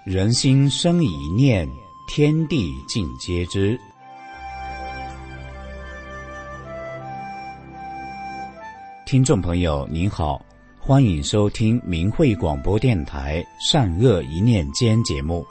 人心生一念，天地尽皆知。听众朋友您好，欢迎收听明慧广播电台善恶一念间节目。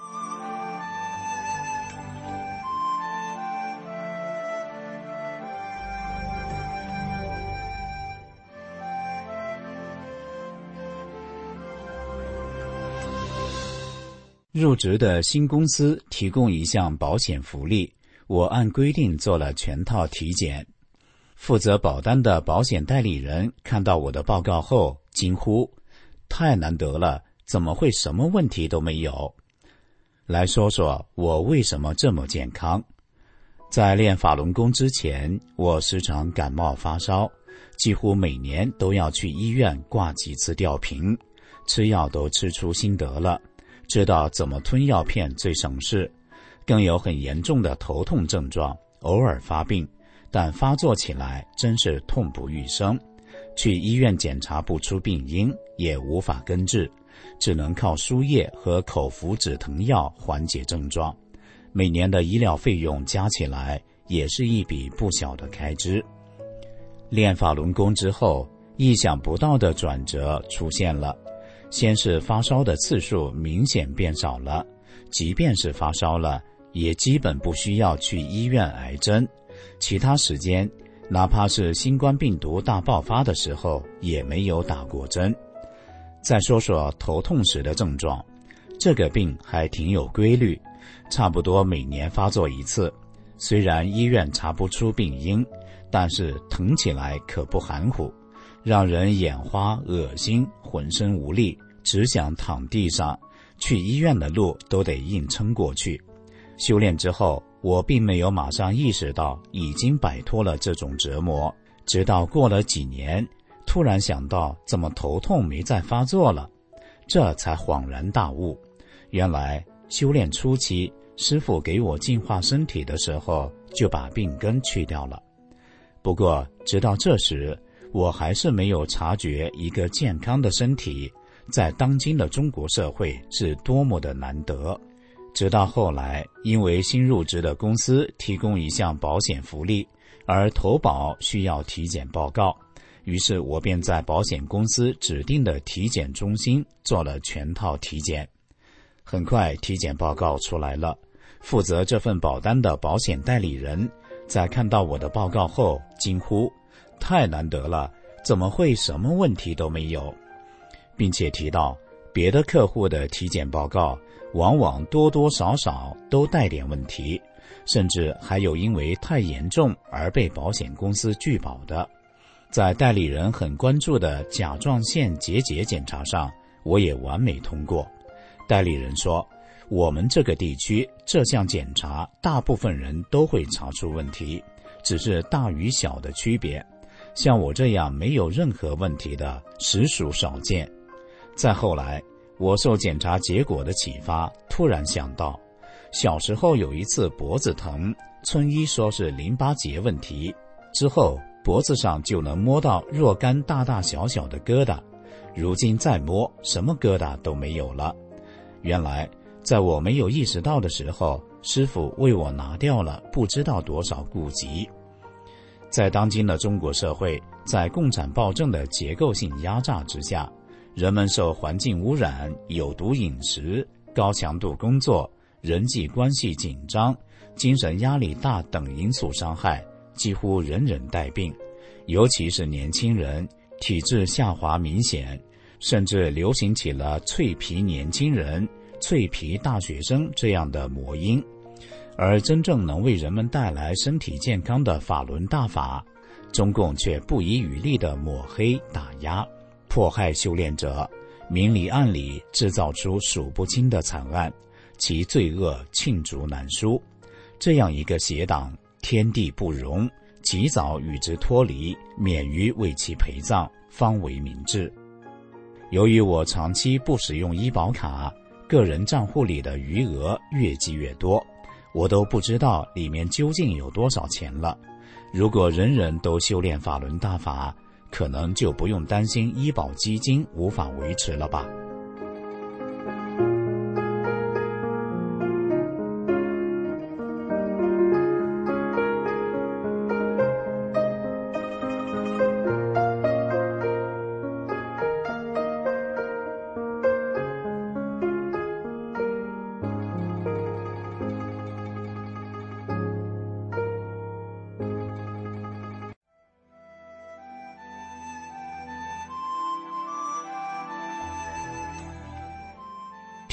入职的新公司提供一项保险福利，我按规定做了全套体检。负责保单的保险代理人看到我的报告后惊呼：太难得了，怎么会什么问题都没有？来说说我为什么这么健康。在练法轮功之前，我时常感冒发烧，几乎每年都要去医院挂几次吊瓶，吃药都吃出心得了，知道怎么吞药片最省事，更有很严重的头痛症状，偶尔发病，但发作起来真是痛不欲生。去医院检查不出病因，也无法根治，只能靠输液和口服止疼药缓解症状。每年的医疗费用加起来也是一笔不小的开支。练法轮功之后，意想不到的转折出现了。先是发烧的次数明显变少了，即便是发烧了，也基本不需要去医院挨针。其他时间，哪怕是新冠病毒大爆发的时候，也没有打过针。再说说头痛时的症状，这个病还挺有规律，差不多每年发作一次。虽然医院查不出病因，但是疼起来可不含糊，让人眼花、恶心，浑身无力，只想躺地上，去医院的路都得硬撑过去。修炼之后，我并没有马上意识到已经摆脱了这种折磨，直到过了几年，突然想到怎么头痛没再发作了，这才恍然大悟。原来修炼初期，师父给我净化身体的时候，就把病根去掉了。不过直到这时，我还是没有察觉一个健康的身体在当今的中国社会是多么的难得。直到后来，因为新入职的公司提供一项保险福利，而投保需要体检报告，于是我便在保险公司指定的体检中心做了全套体检。很快体检报告出来了，负责这份保单的保险代理人在看到我的报告后惊呼：太难得了，怎么会什么问题都没有？并且提到别的客户的体检报告往往多多少少都带点问题，甚至还有因为太严重而被保险公司拒保的。在代理人很关注的甲状腺结节检查上，我也完美通过。代理人说，我们这个地区这项检查大部分人都会查出问题，只是大与小的区别，像我这样没有任何问题的实属少见。再后来，我受检查结果的启发，突然想到，小时候有一次脖子疼，村医说是淋巴结问题，之后脖子上就能摸到若干大大小小的疙瘩，如今再摸，什么疙瘩都没有了。原来在我没有意识到的时候，师父为我拿掉了不知道多少痼疾。在当今的中国社会，在共产暴政的结构性压榨之下，人们受环境污染、有毒饮食、高强度工作、人际关系紧张、精神压力大等因素伤害，几乎人人带病，尤其是年轻人，体质下滑明显，甚至流行起了脆皮年轻人、脆皮大学生这样的魔音。而真正能为人们带来身体健康的法轮大法，中共却不遗余力地抹黑打压，迫害修炼者，明里暗里制造出数不清的惨案，其罪恶罄竹难书。这样一个邪党，天地不容，及早与之脱离，免于为其陪葬，方为明智。由于我长期不使用医保卡，个人账户里的余额越积越多，我都不知道里面究竟有多少钱了。如果人人都修炼法轮大法，可能就不用担心医保基金无法维持了吧。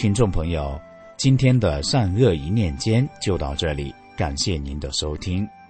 听众朋友，今天的善恶一念间就到这里，感谢您的收听。